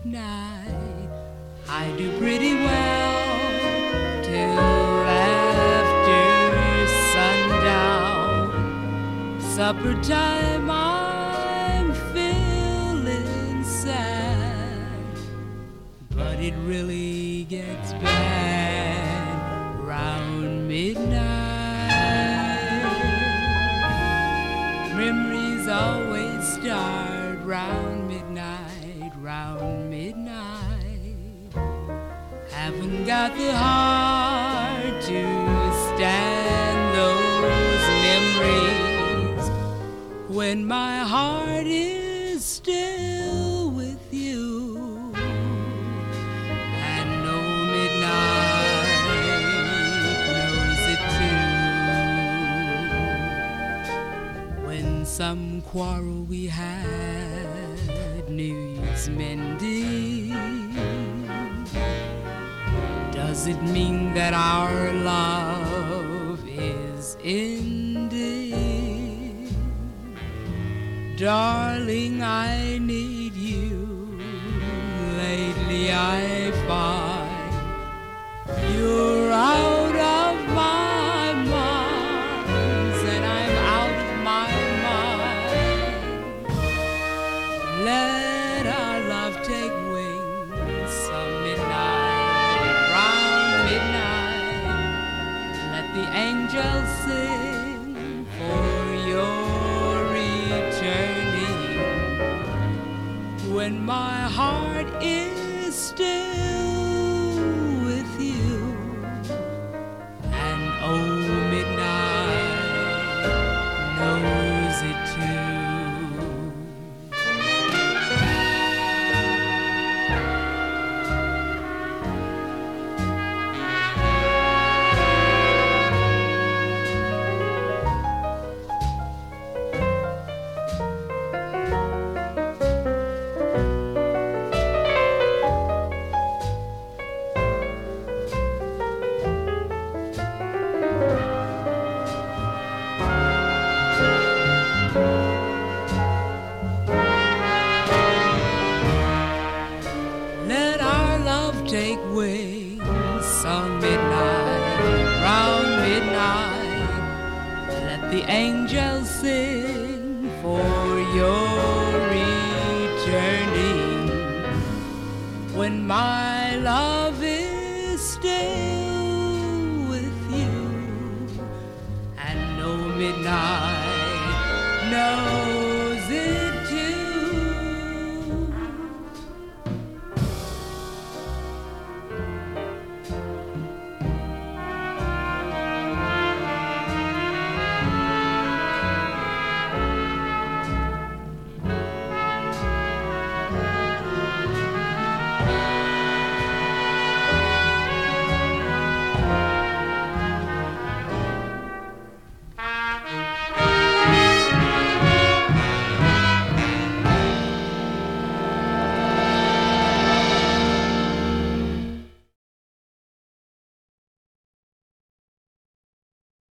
midnight. I do pretty well till after sundown. Supper time, I'm feeling sad, but it really gets bad round midnight. Memories always start round midnight, round midnight. Haven't got the heart to stand those memories when my heart is still with you. And no midnight knows it too. When some quarrel we had needs mending, does it mean that our love is ending? Darling, I need you. Lately I find you're out of my mind, and I'm out of my mind. Let our love take wings some midnight, round midnight. Let the angels sing for your returning. When my heart is still with you, and oh, midnight knows it too. Let our love take wings some midnight, round midnight. Let the angels sing for your returning. When my love is still with you, and no midnight, no